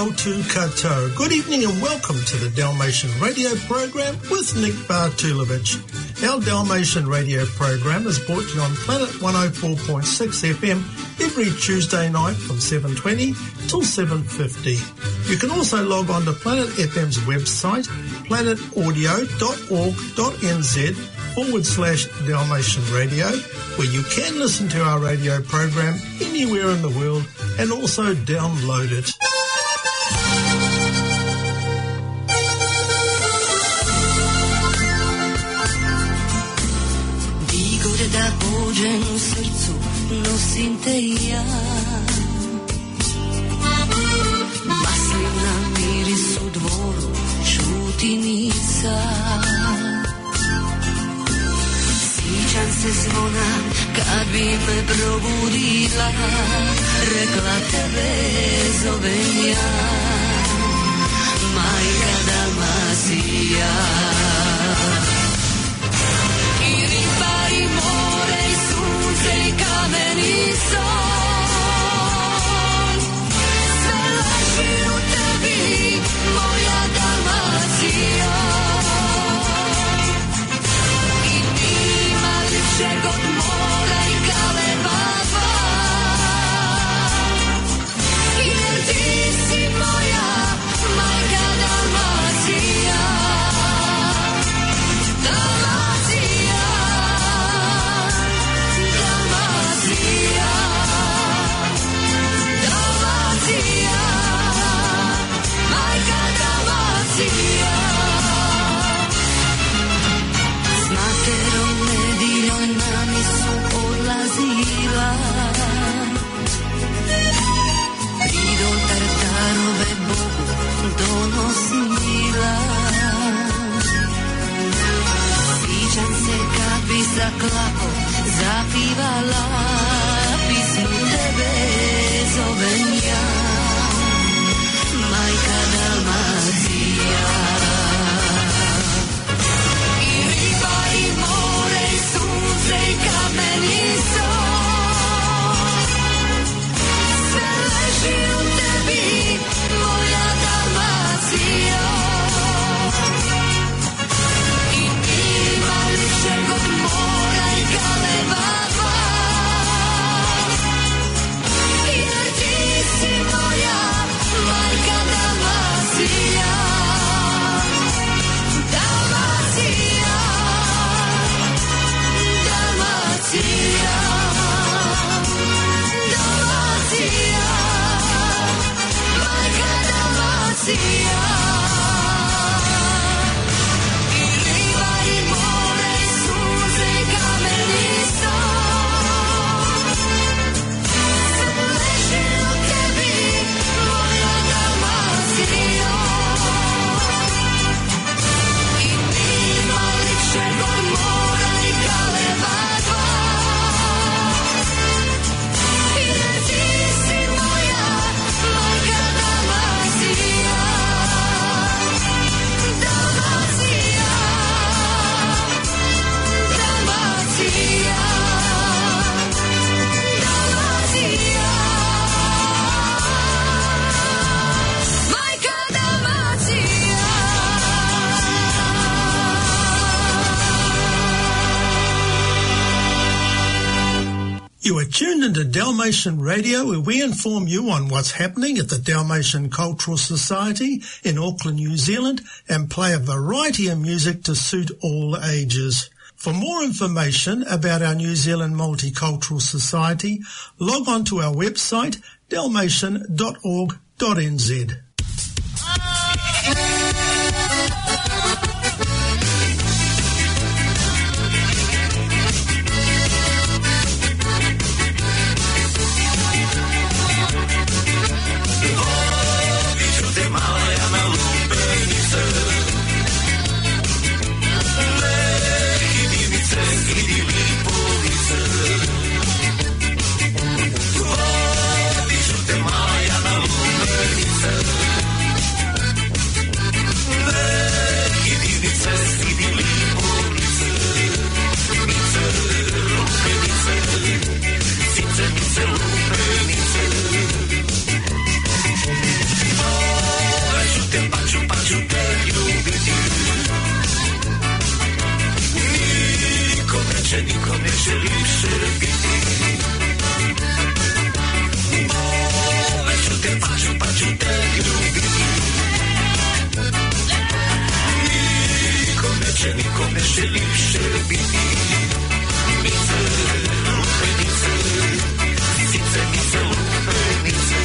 Tautu Katoa. Good evening and welcome to the Dalmatian Radio Program with Nick Bartulovich. Our Dalmatian Radio Program is brought to you on Planet 104.6 FM every Tuesday night from 7:20 till 7:50. You can also log on to Planet FM's website, planetaudio.org.nz/Dalmatian Radio, where you can listen to our radio program anywhere in the world and also download it. Da pođem u srcu, nosim te ja. Maslina miris u dvoru, šutinica. Sjećam se zvona, kad bi me probudila, rekla tebe zovem ja, majka Dalmacija. I riba i more i sunce i kamen i sol, sve leži u tebi, moja Dalmacija. I nima ljepšeg od mora i kaleba dva, jer ti si moja majka Dalmacija. Dalmacija, Dalmacija, Dalmacija, majka Dalmacija. S materom nedjeljom na misu odlazila, do Tartarove Bogu donosila. Sjećam se kad bi za klapom zapivala pismu tebe zovem ja, majka Dalmacija. I riba i more i sunce i kamen i sol, sve leži u tebi, moja Dalmacija. I nima ljepšeg od mora i kaleba dva, jer ti si moja majka Dalmacija. Dalmacija, Dalmacija, Dalmacija, majka Dalmacija. I riba i more i sunce i kamen i sol, sve leži u tebi, moja Dalmacija. I nima ljepšeg od mora i kaleba dva, jer ti si moja majka Dalmacija. Dalmacija, Dalmacija, Dalmacija, majka Dalmacija. You are tuned into Dalmatian Radio, where we inform you on what's happening at the Dalmatian Cultural Society in Auckland, New Zealand, and play a variety of music to suit all ages. For more information about our New Zealand Multicultural Society, log on to our website, dalmatian.org.nz. Maja na lumpenice više biti. Ove ću te pa ću te ljubiti. Nikom neće više biti. Mice, lupenice, mice, lupenice.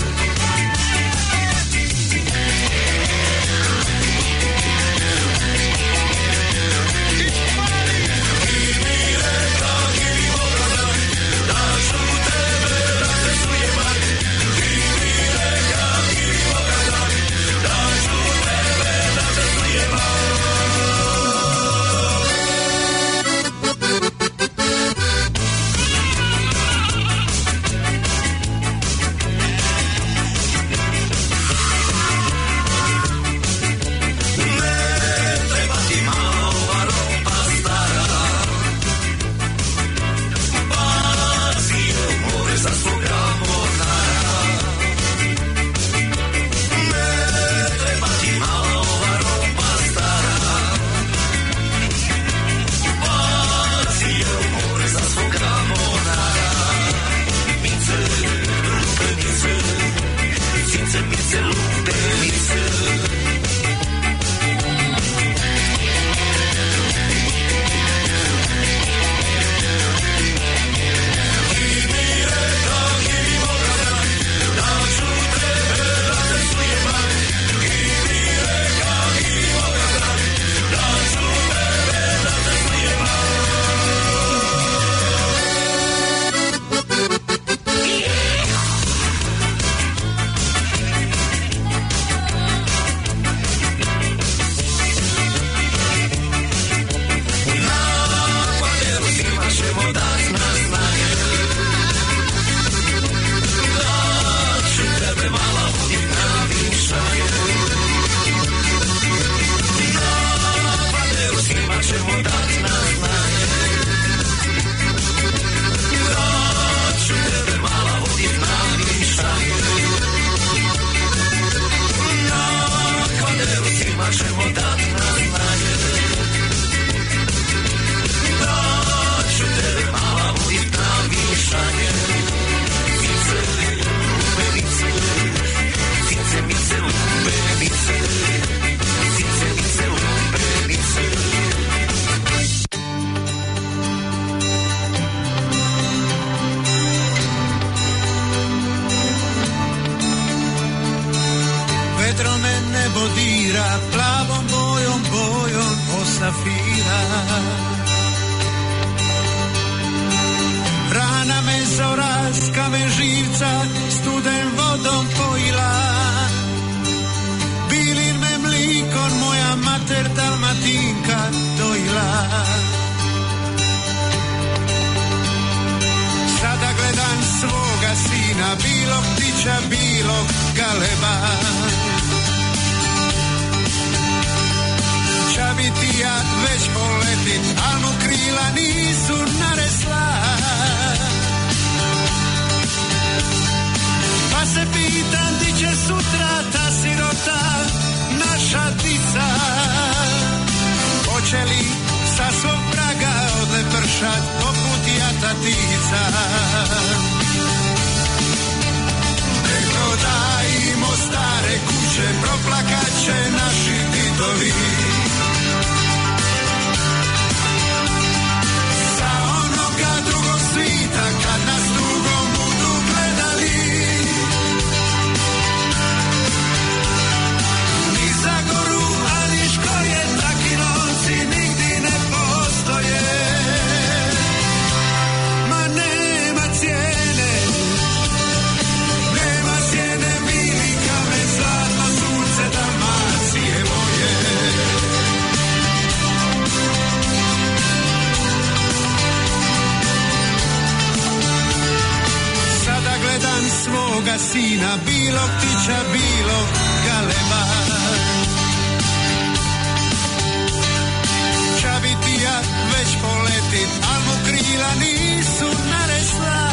sina, bilog ptića, bilog galeba. Čabitija već poleti, al mu krila nisu naresla.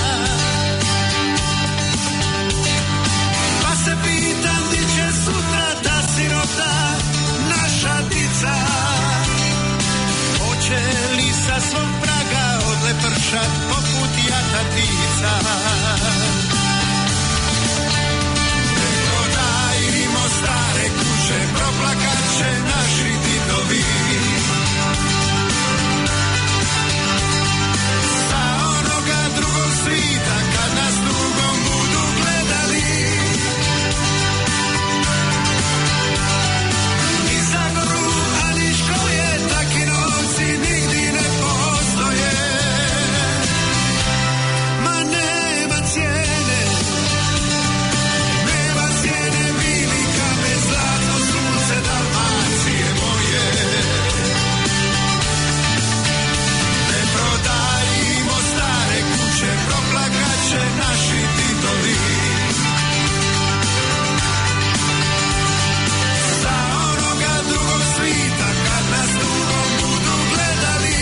Pa se pitam di će sutra ta sirota, naša dica. Hoće li sa svog praga od slušat poput jatatica. Ne prodajimo stare kuće, proplakat će naši didovi. Sa onoga drugog svita kad nas drugom budu gledali. Ni Zagoru, ani Škoje, taki novci nigdi ne postoje. Ma nema cijene, nema cijene bili kame, zlatno sunce Dalmacije moje. Ne prodajimo stare kuće, proplakat će naši didovi. Sa onoga drugog svita kad nas drugom budu gledali.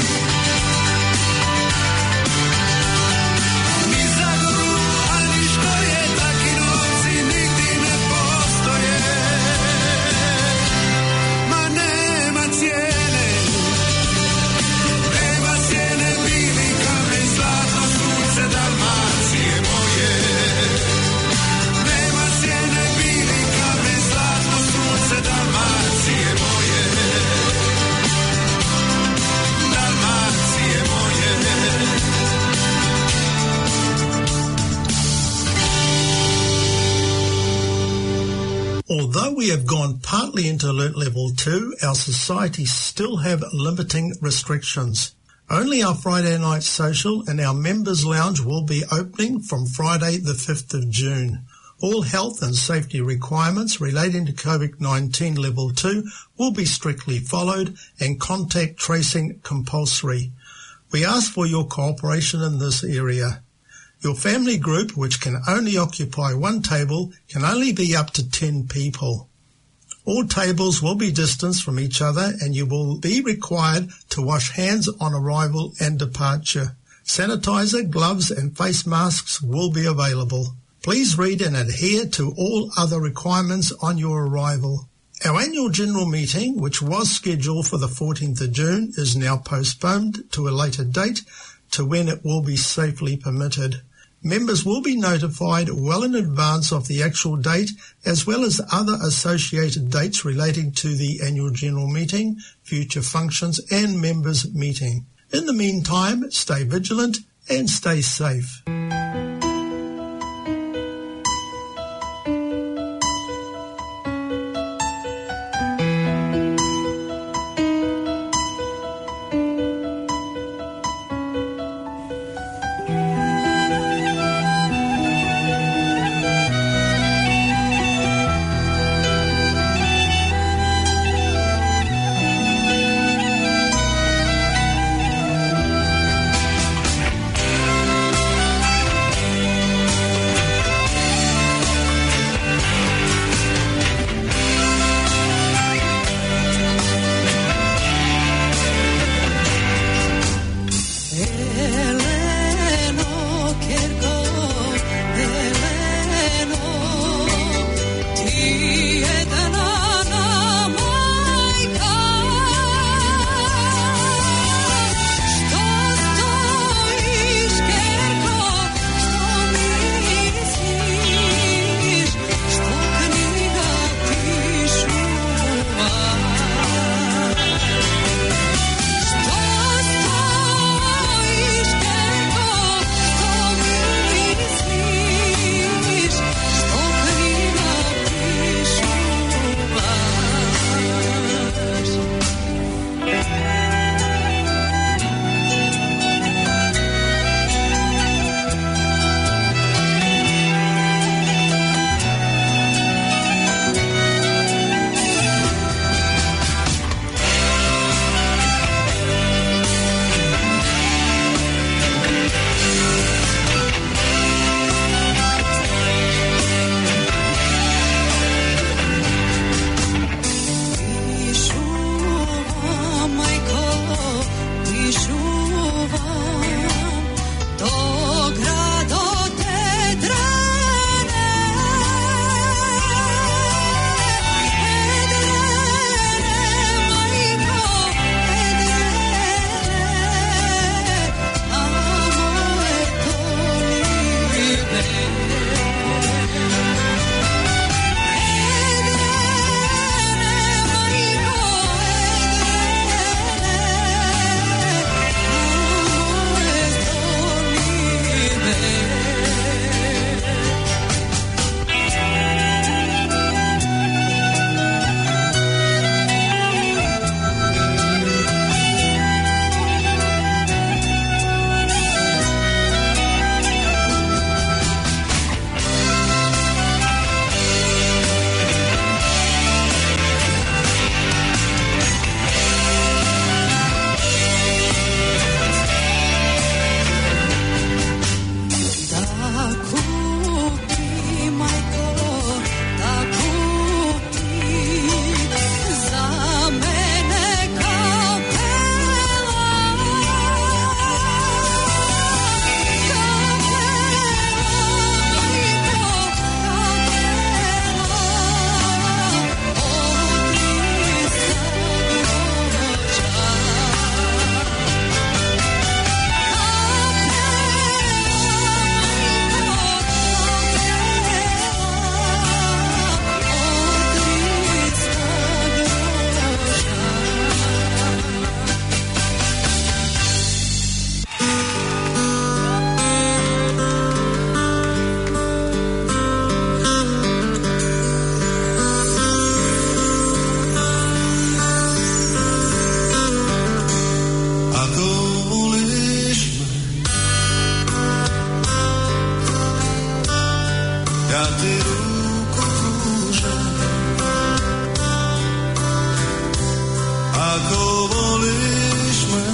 Ni Zagoru, ani Škoje, taki novci nigdi ne postoje. Ma nema cijene, nema cijene bili kamen, zlatno sunce Dalmacije moje. Nema cijene bili kamen, zlatno sunce Dalmacije moje. Dalmacije moje. Although we have gone partly into Alert Level 2, our societies still have limiting restrictions. Only our Friday night social and our members lounge will be opening from Friday the 5th of June. All health and safety requirements relating to COVID-19 Level 2 will be strictly followed and contact tracing compulsory. We ask for your cooperation in this area. Your family group, which can only occupy one table, can only be up to 10 people. All tables will be distanced from each other and you will be required to wash hands on arrival and departure. Sanitizer, gloves and face masks will be available. Please read and adhere to all other requirements on your arrival. Our annual general meeting, which was scheduled for the 14th of June, is now postponed to a later date to when it will be safely permitted. Members will be notified well in advance of the actual date, as well as other associated dates relating to the annual general meeting, future functions and members' meeting. In the meantime, stay vigilant and stay safe. Ako voliš me,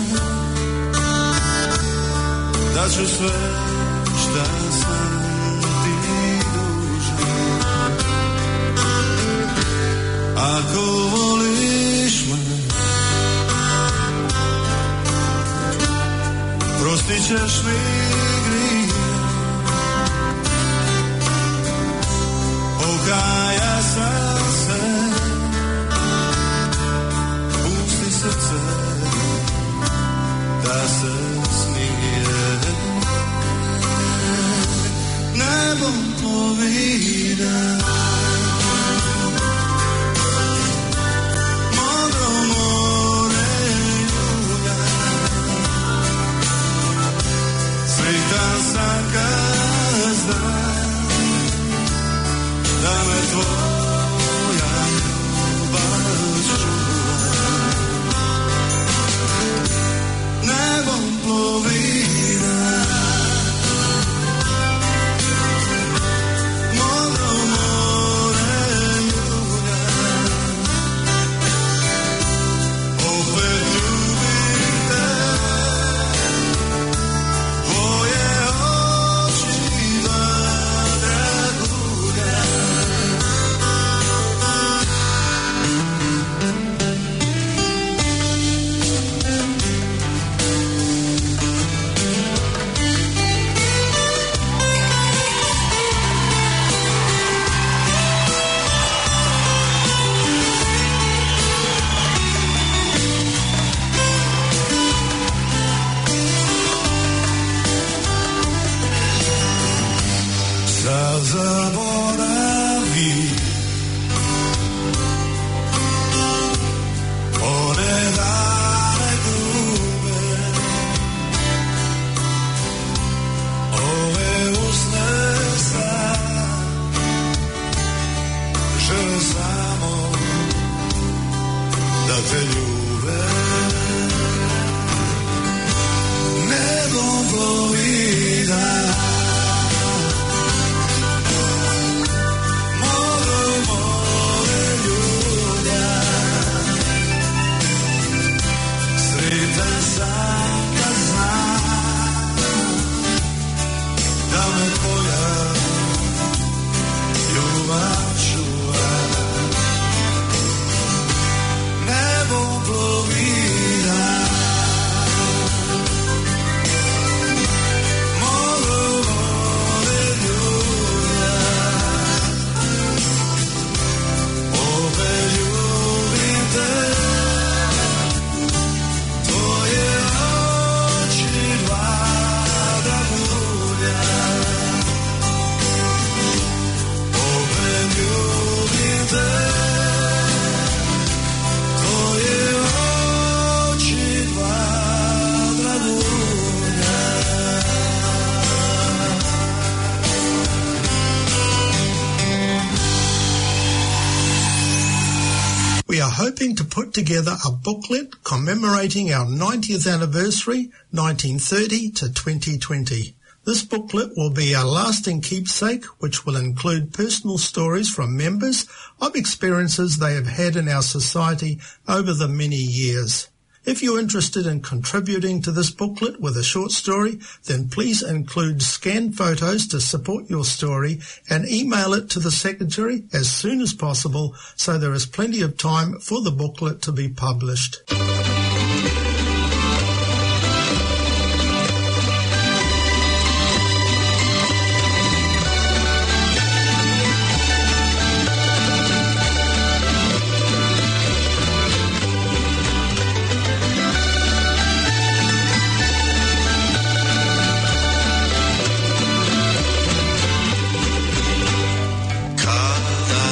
da ću sve šta sam ti dužan. Ako voliš me, prostit ćeš mi grije. Pokaja sam se, pusti srce da se smije. Nebom povida, modro more ljuda. Sretan sam kad znam da me tvoja ljubav čuva. Nebom plovina, modro more ljuda. Opet ljubim te, tvoje oči dva dragulja. Sad zaboravi one dane grube, ove usne sad žele samo da te ljube. Nebom plovida, modro more ljuda. Sretan sam kad znam da me tvoja ljubav čuva. Nebom plovida, modro more ljuda. Opet ljubim te, tvoje oči dva dragulja. Opet ljubim te, tvoje oči dva dragulja. We are hoping to put together a booklet commemorating our 90th anniversary, 1930 to 2020. This booklet will be a lasting keepsake which will include personal stories from members of experiences they have had in our society over the many years. If you're interested in contributing to this booklet with a short story, then please include scanned photos to support your story and email it to the Secretary as soon as possible so there is plenty of time for the booklet to be published.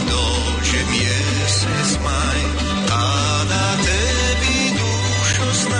Mjesec maj, a na tebi dušo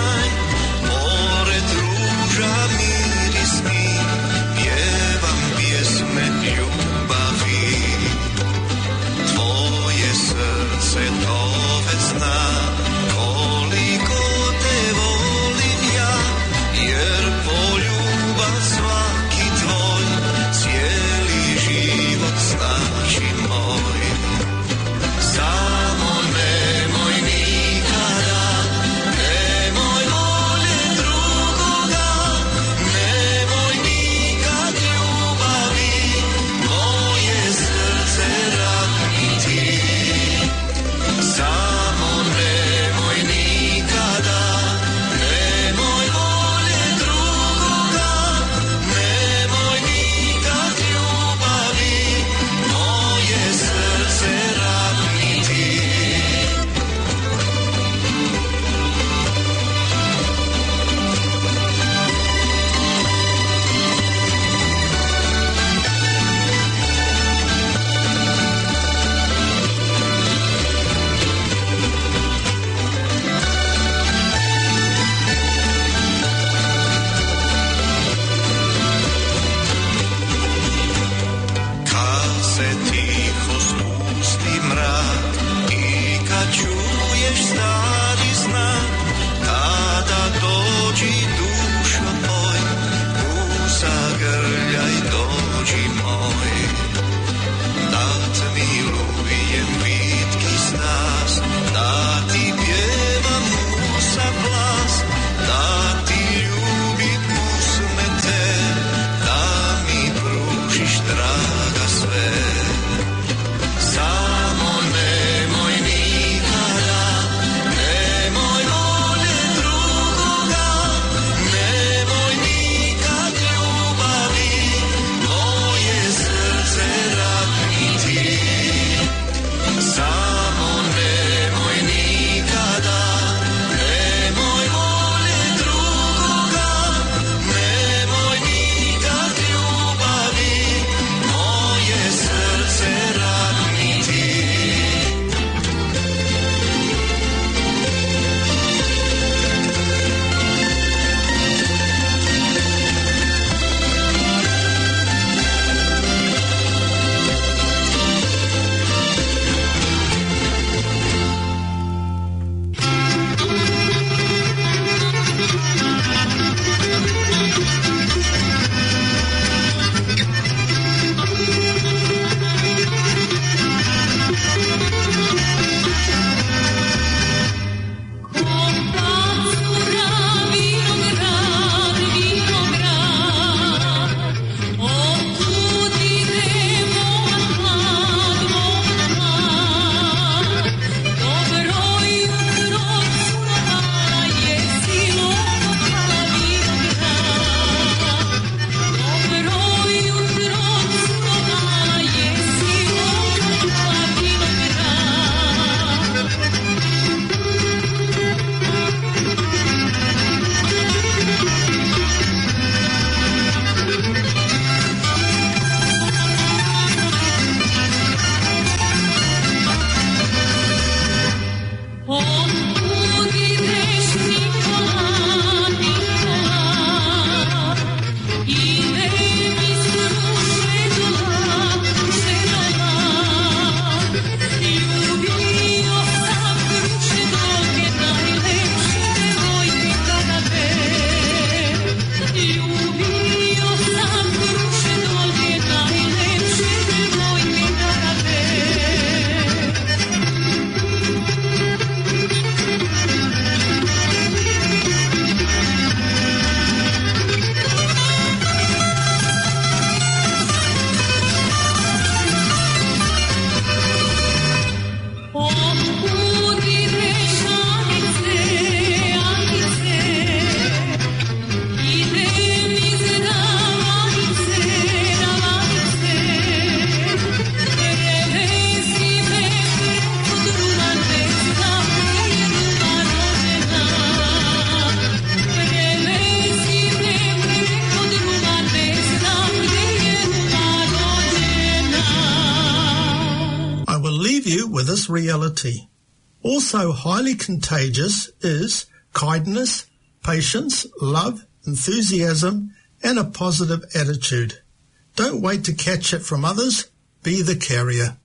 this reality. Also highly contagious is kindness, patience, love, enthusiasm, and a positive attitude. Don't wait to catch it from others. Be the carrier.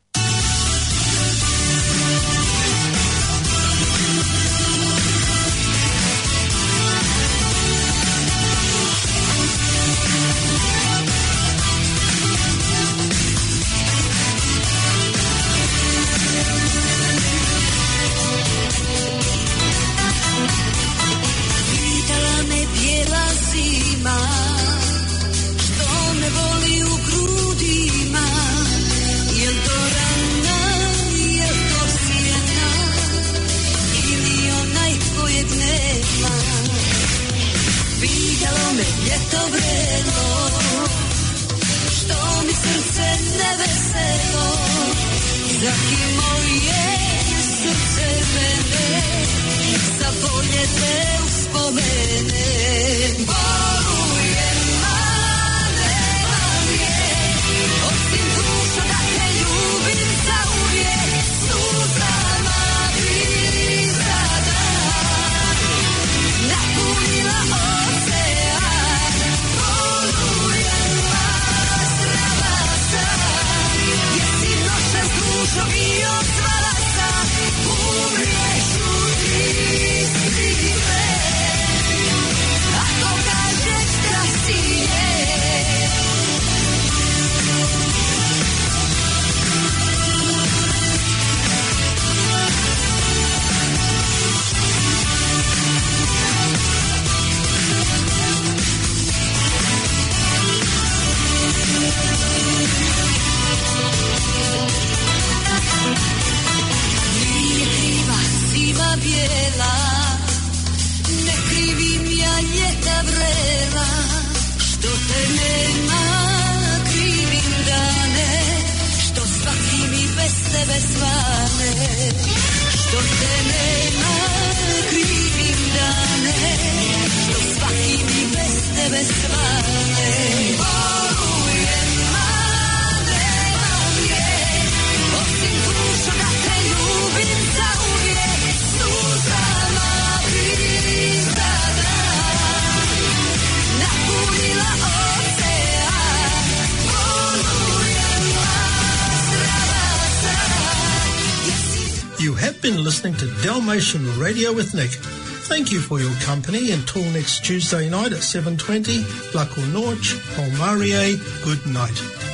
You have been listening to Dalmatian Radio with Nick. Thank you for your company. Until next Tuesday night at 7:20, Lako Norch, Polmarie, good night.